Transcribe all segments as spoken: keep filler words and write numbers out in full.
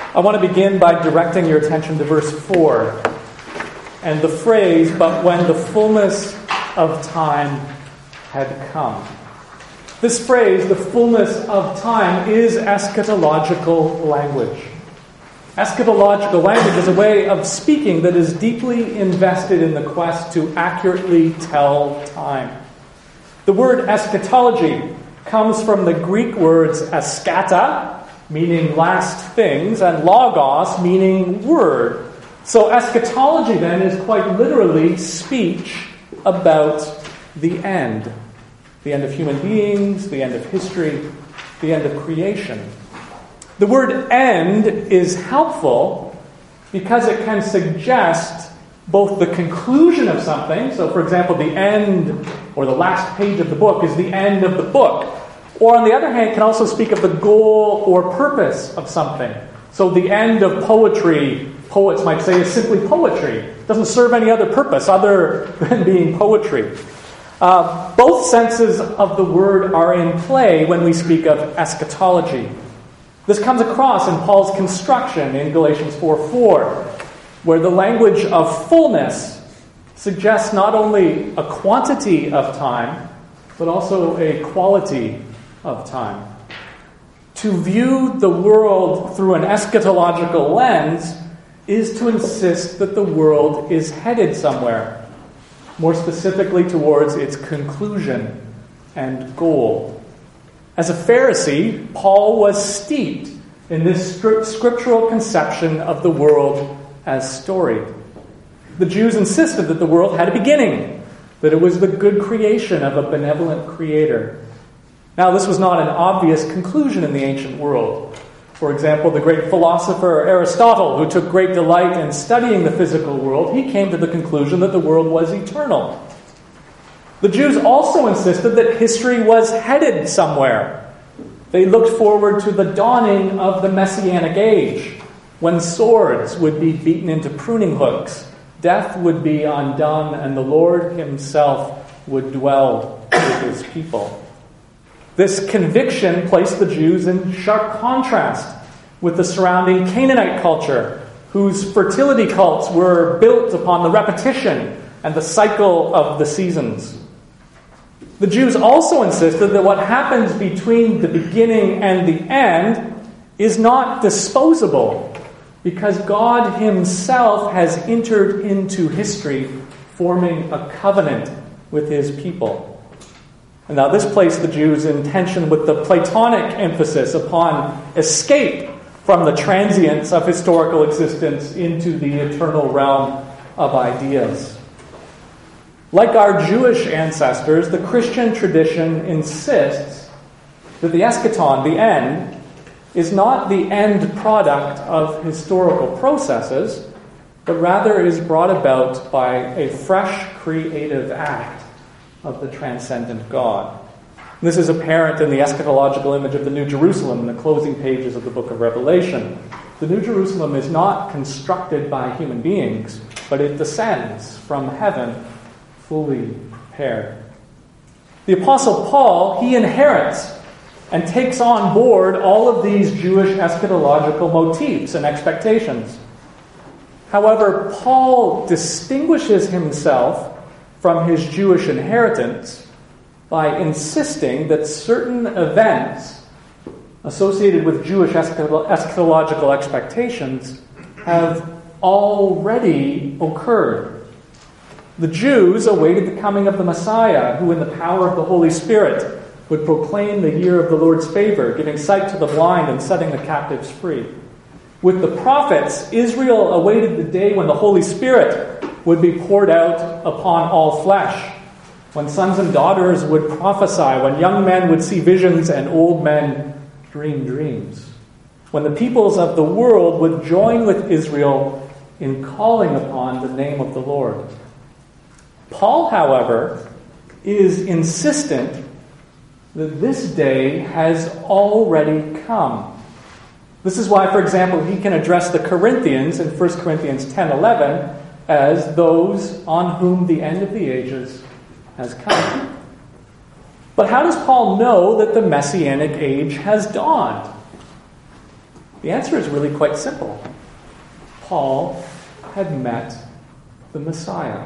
I want to begin by directing your attention to verse four and the phrase, "But when the fullness of time had come." This phrase, the fullness of time, is eschatological language. Eschatological language is a way of speaking that is deeply invested in the quest to accurately tell time. The word eschatology comes from the Greek words eschata, meaning last things, and logos, meaning word. So eschatology then is quite literally speech about the end. The end of human beings, the end of history, the end of creation. The word end is helpful because it can suggest both the conclusion of something. So, for example, the end or the last page of the book is the end of the book. Or on the other hand, it can also speak of the goal or purpose of something. So the end of poetry, poets might say, is simply poetry. It doesn't serve any other purpose other than being poetry. Uh, both senses of the word are in play when we speak of eschatology. This comes across in Paul's construction in Galatians four four, where the language of fullness suggests not only a quantity of time, but also a quality of time. To view the world through an eschatological lens is to insist that the world is headed somewhere, more specifically towards its conclusion and goal. As a Pharisee, Paul was steeped in this scriptural conception of the world as storied. The Jews insisted that the world had a beginning, that it was the good creation of a benevolent creator. Now, this was not an obvious conclusion in the ancient world. For example, the great philosopher Aristotle, who took great delight in studying the physical world, he came to the conclusion that the world was eternal. The Jews also insisted that history was headed somewhere. They looked forward to the dawning of the Messianic age, when swords would be beaten into pruning hooks, death would be undone, and the Lord himself would dwell with his people. This conviction placed the Jews in sharp contrast with the surrounding Canaanite culture, whose fertility cults were built upon the repetition and the cycle of the seasons. The Jews also insisted that what happens between the beginning and the end is not disposable, because God himself has entered into history, forming a covenant with his people. And now this placed the Jews in tension with the Platonic emphasis upon escape from the transience of historical existence into the eternal realm of ideas. Like our Jewish ancestors, the Christian tradition insists that the eschaton, the end, is not the end product of historical processes, but rather is brought about by a fresh creative act of the transcendent God. This is apparent in the eschatological image of the New Jerusalem in the closing pages of the book of Revelation. The New Jerusalem is not constructed by human beings, but it descends from heaven fully prepared. The Apostle Paul, he inherits and takes on board all of these Jewish eschatological motifs and expectations. However, Paul distinguishes himself from his Jewish inheritance by insisting that certain events associated with Jewish eschatological expectations have already occurred. The Jews awaited the coming of the Messiah, who in the power of the Holy Spirit would proclaim the year of the Lord's favor, giving sight to the blind and setting the captives free. With the prophets, Israel awaited the day when the Holy Spirit would be poured out upon all flesh, when sons and daughters would prophesy, when young men would see visions and old men dream dreams, when the peoples of the world would join with Israel in calling upon the name of the Lord. Paul, however, is insistent that this day has already come. This is why, for example, he can address the Corinthians in First Corinthians ten eleven as those on whom the end of the ages has come. But how does Paul know that the Messianic age has dawned? The answer is really quite simple. Paul had met the Messiah.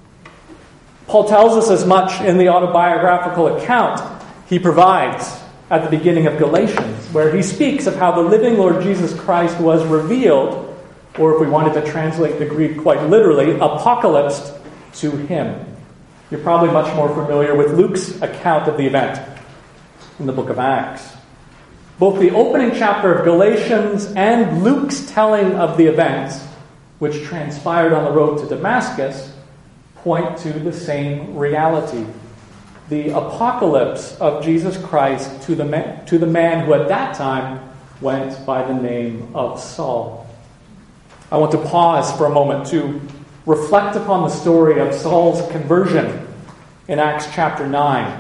Paul tells us as much in the autobiographical account he provides at the beginning of Galatians, where he speaks of how the living Lord Jesus Christ was revealed, or if we wanted to translate the Greek quite literally, apocalypsed to him. You're probably much more familiar with Luke's account of the event in the book of Acts. Both the opening chapter of Galatians and Luke's telling of the events, which transpired on the road to Damascus, point to the same reality. The apocalypse of Jesus Christ to the man, to the man who at that time went by the name of Saul. I want to pause for a moment to reflect upon the story of Saul's conversion in Acts chapter nine.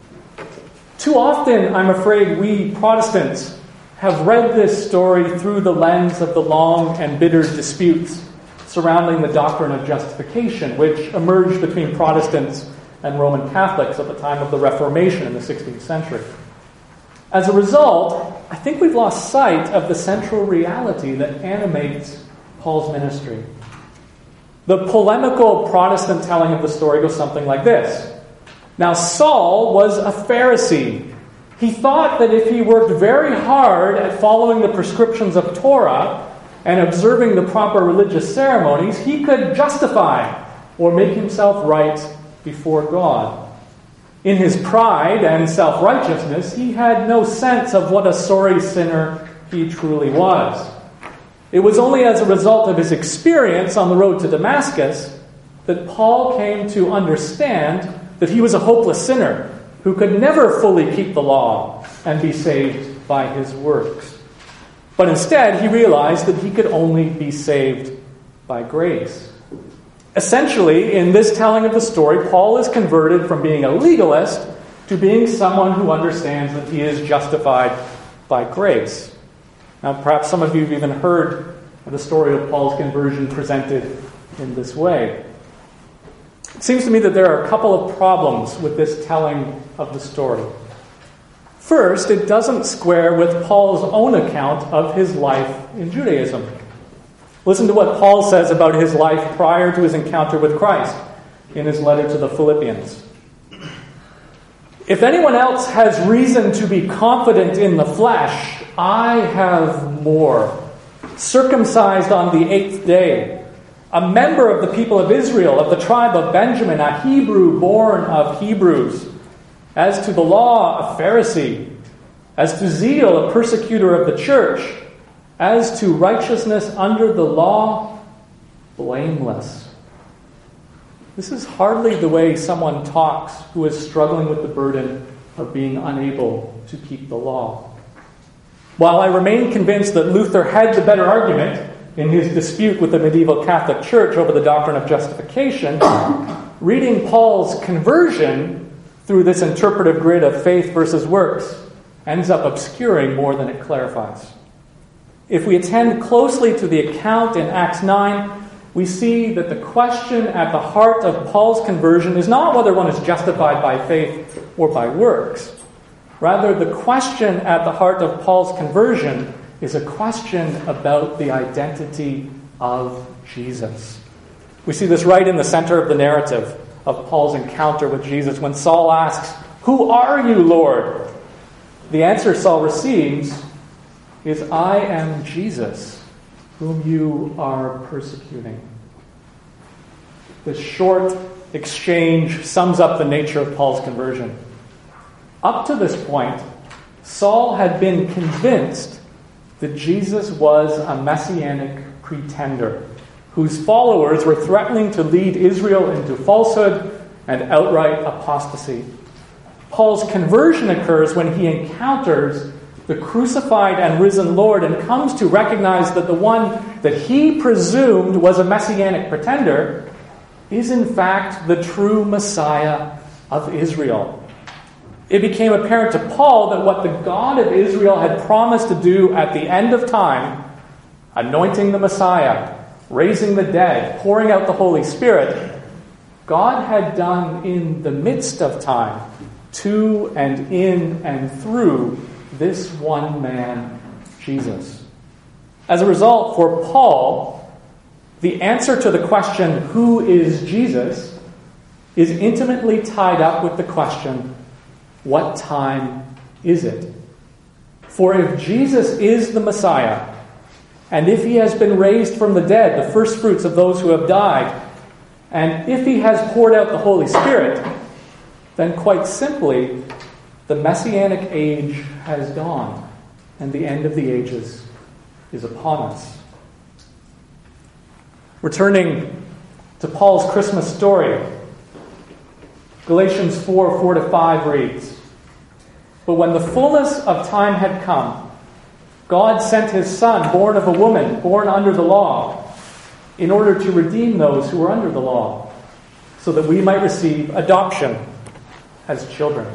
Too often, I'm afraid, we Protestants have read this story through the lens of the long and bitter disputes surrounding the doctrine of justification, which emerged between Protestants and Roman Catholics at the time of the Reformation in the sixteenth century. As a result, I think we've lost sight of the central reality that animates Paul's ministry. The polemical Protestant telling of the story goes something like this. Now, Saul was a Pharisee. He thought that if he worked very hard at following the prescriptions of Torah and observing the proper religious ceremonies, he could justify or make himself right before God. In his pride and self-righteousness, he had no sense of what a sorry sinner he truly was. It was only as a result of his experience on the road to Damascus that Paul came to understand that he was a hopeless sinner who could never fully keep the law and be saved by his works. But instead, he realized that he could only be saved by grace. Essentially, in this telling of the story, Paul is converted from being a legalist to being someone who understands that he is justified by grace. Now, perhaps some of you have even heard of the story of Paul's conversion presented in this way. It seems to me that there are a couple of problems with this telling of the story. First, it doesn't square with Paul's own account of his life in Judaism. Listen to what Paul says about his life prior to his encounter with Christ in his letter to the Philippians. If anyone else has reason to be confident in the flesh, I have more. Circumcised on the eighth day, a member of the people of Israel, of the tribe of Benjamin, a Hebrew born of Hebrews. As to the law, a Pharisee. As to zeal, a persecutor of the church. As to righteousness under the law, blameless. This is hardly the way someone talks who is struggling with the burden of being unable to keep the law. While I remain convinced that Luther had the better argument in his dispute with the medieval Catholic Church over the doctrine of justification, reading Paul's conversion through this interpretive grid of faith versus works ends up obscuring more than it clarifies. If we attend closely to the account in Acts nine, we see that the question at the heart of Paul's conversion is not whether one is justified by faith or by works. Rather, the question at the heart of Paul's conversion is a question about the identity of Jesus. We see this right in the center of the narrative of Paul's encounter with Jesus when Saul asks, "Who are you, Lord?" The answer Saul receives is, "I am Jesus, whom you are persecuting." This short exchange sums up the nature of Paul's conversion. Up to this point, Saul had been convinced that Jesus was a messianic pretender whose followers were threatening to lead Israel into falsehood and outright apostasy. Paul's conversion occurs when he encounters the crucified and risen Lord and comes to recognize that the one that he presumed was a messianic pretender is in fact the true Messiah of Israel. It became apparent to Paul that what the God of Israel had promised to do at the end of time, anointing the Messiah, raising the dead, pouring out the Holy Spirit, God had done in the midst of time, to and in and through this one man, Jesus. As a result, for Paul, the answer to the question, who is Jesus, is intimately tied up with the question, what time is it? For if Jesus is the Messiah, and if he has been raised from the dead, the first fruits of those who have died, and if he has poured out the Holy Spirit, then quite simply, the Messianic age has dawned, and the end of the ages is upon us. Returning to Paul's Christmas story, Galatians four, four to five reads, "But when the fullness of time had come, God sent his Son, born of a woman, born under the law, in order to redeem those who were under the law, so that we might receive adoption as children."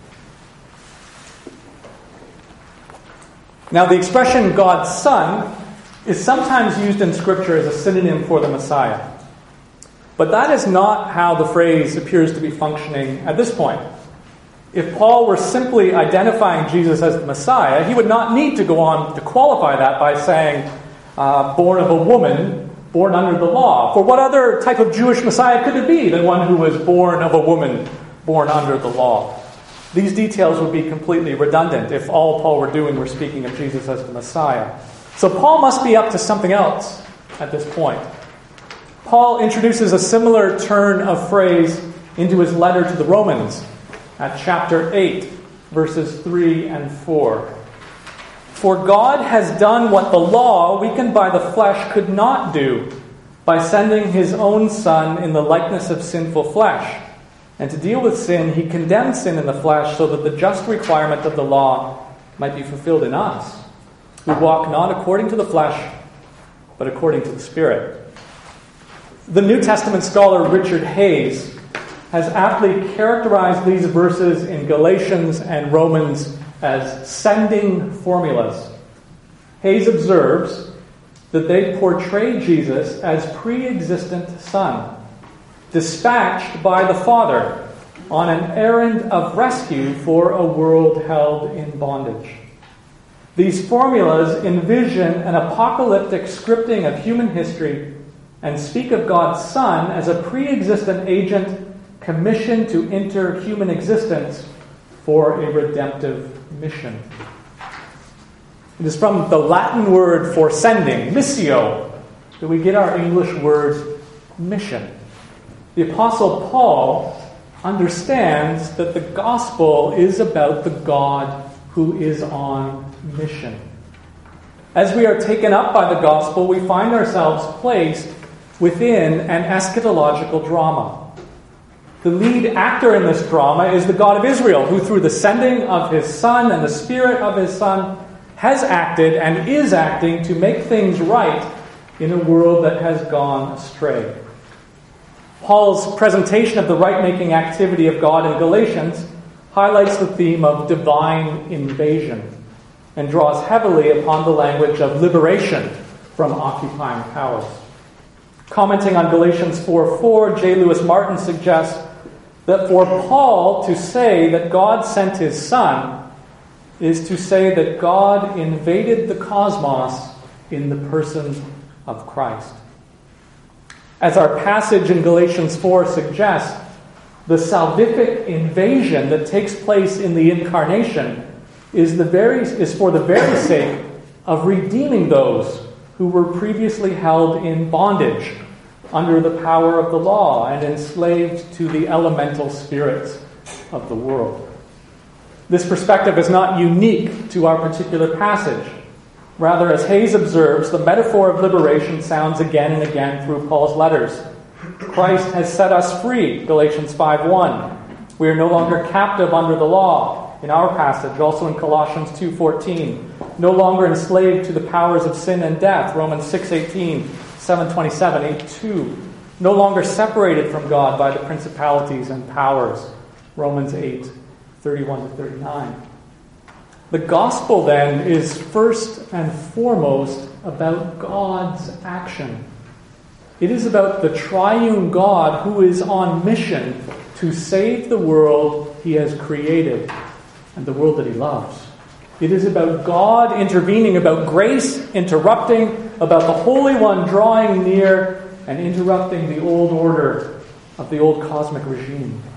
Now, the expression God's Son is sometimes used in Scripture as a synonym for the Messiah. But that is not how the phrase appears to be functioning at this point. If Paul were simply identifying Jesus as the Messiah, he would not need to go on to qualify that by saying, uh, born of a woman, born under the law. For what other type of Jewish Messiah could it be than one who was born of a woman, born under the law? These details would be completely redundant if all Paul were doing were speaking of Jesus as the Messiah. So Paul must be up to something else at this point. Paul introduces a similar turn of phrase into his letter to the Romans at chapter eight, verses three and four. "For God has done what the law, weakened by the flesh, could not do, by sending his own Son in the likeness of sinful flesh. And to deal with sin, he condemned sin in the flesh, so that the just requirement of the law might be fulfilled in us, who walk not according to the flesh, but according to the Spirit." The New Testament scholar Richard Hayes has aptly characterized these verses in Galatians and Romans as sending formulas. Hayes observes that they portray Jesus as pre-existent Son, dispatched by the Father on an errand of rescue for a world held in bondage. These formulas envision an apocalyptic scripting of human history and speak of God's Son as a pre-existent agent commissioned to enter human existence for a redemptive mission. It is from the Latin word for sending, missio, that we get our English word mission. The Apostle Paul understands that the gospel is about the God who is on mission. As we are taken up by the gospel, we find ourselves placed within an eschatological drama. The lead actor in this drama is the God of Israel, who through the sending of his Son and the Spirit of his Son has acted and is acting to make things right in a world that has gone astray. Paul's presentation of the right-making activity of God in Galatians highlights the theme of divine invasion and draws heavily upon the language of liberation from occupying powers. Commenting on Galatians four four, J. Lewis Martin suggests that for Paul to say that God sent his Son is to say that God invaded the cosmos in the person of Christ. As our passage in Galatians four suggests, the salvific invasion that takes place in the incarnation is the very is for the very sake of redeeming those who were previously held in bondage under the power of the law and enslaved to the elemental spirits of the world. This perspective is not unique to our particular passage. Rather, as Hayes observes, the metaphor of liberation sounds again and again through Paul's letters. Christ has set us free, Galatians five one. We are no longer captive under the law, in our passage, also in Colossians two fourteen. No longer enslaved to the powers of sin and death, Romans six eighteen, seven twenty-seven, eight two. No longer separated from God by the principalities and powers, Romans eight thirty-one to thirty-nine. The gospel, then, is first and foremost about God's action. It is about the triune God who is on mission to save the world he has created and the world that he loves. It is about God intervening, about grace interrupting, about the Holy One drawing near and interrupting the old order of the old cosmic regime.